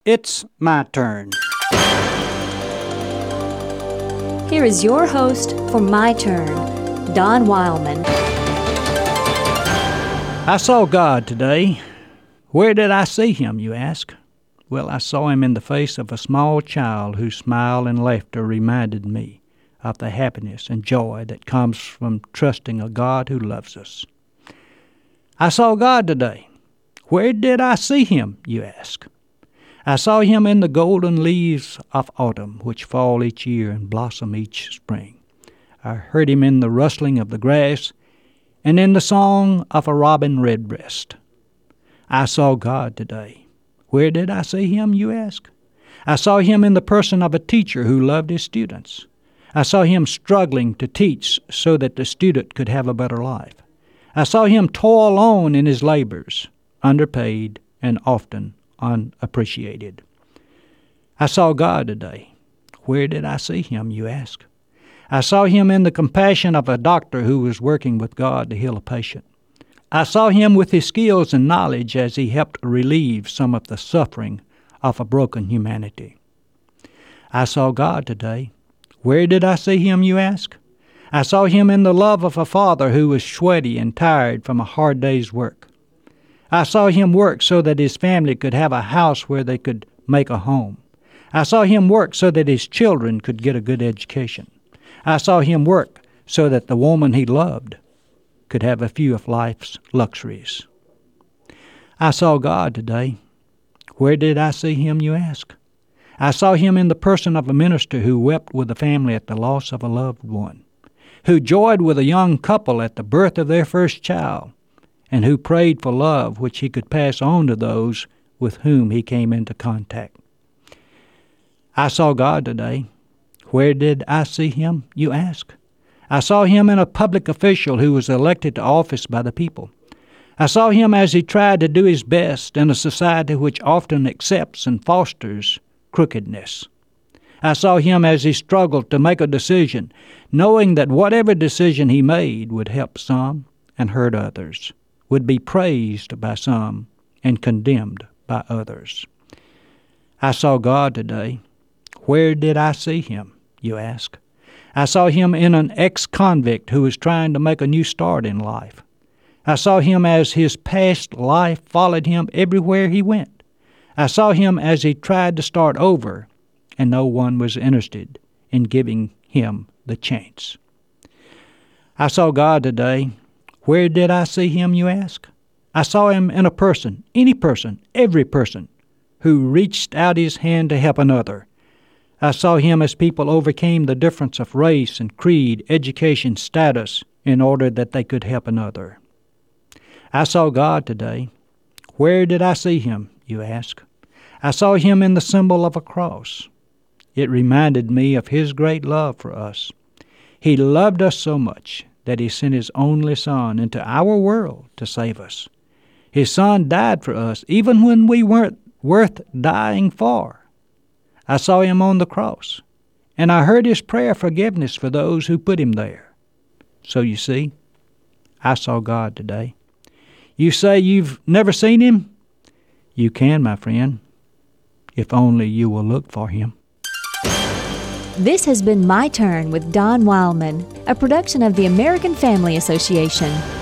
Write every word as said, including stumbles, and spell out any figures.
It's my turn. Here is your host for My Turn, Don Wildman. I saw God today. Where did I see him, you ask? Well, I saw him in the face of a small child whose smile and laughter reminded me of the happiness and joy that comes from trusting a God who loves us. I saw God today. Where did I see him, you ask? I saw him in the golden leaves of autumn, which fall each year and blossom each spring. I heard him in the rustling of the grass and in the song of a robin redbreast. I saw God today. Where did I see him, you ask? I saw him in the person of a teacher who loved his students. I saw him struggling to teach so that the student could have a better life. I saw him toil on in his labors, underpaid and often unappreciated. I saw God today. Where did I see him, you ask? I saw him in the compassion of a doctor who was working with God to heal a patient. I saw him with his skills and knowledge as he helped relieve some of the suffering of a broken humanity. I saw God today. Where did I see him, you ask? I saw him in the love of a father who was sweaty and tired from a hard day's work. I saw him work so that his family could have a house where they could make a home. I saw him work so that his children could get a good education. I saw him work so that the woman he loved could have a few of life's luxuries. I saw God today. Where did I see him, you ask? I saw him in the person of a minister who wept with the family at the loss of a loved one, who joyed with a young couple at the birth of their first child, and who prayed for love which he could pass on to those with whom he came into contact. I saw God today. Where did I see him, you ask? I saw him in a public official who was elected to office by the people. I saw him as he tried to do his best in a society which often accepts and fosters crookedness. I saw him as he struggled to make a decision, knowing that whatever decision he made would help some and hurt others, would be praised by some and condemned by others. I saw God today. Where did I see him, you ask? I saw him in an ex-convict who was trying to make a new start in life. I saw him as his past life followed him everywhere he went. I saw him as he tried to start over, and no one was interested in giving him the chance. I saw God today. Where did I see him, you ask? I saw him in a person, any person, every person, who reached out his hand to help another. I saw him as people overcame the difference of race and creed, education, status, in order that they could help another. I saw God today. Where did I see him, you ask? I saw him in the symbol of a cross. It reminded me of his great love for us. He loved us so much that he sent his only Son into our world to save us. His Son died for us even when we weren't worth dying for. I saw him on the cross, and I heard his prayer forgiveness for those who put him there. So you see, I saw God today. You say you've never seen him? You can, my friend, if only you will look for him. This has been My Turn with Don Wildman, a production of the American Family Association.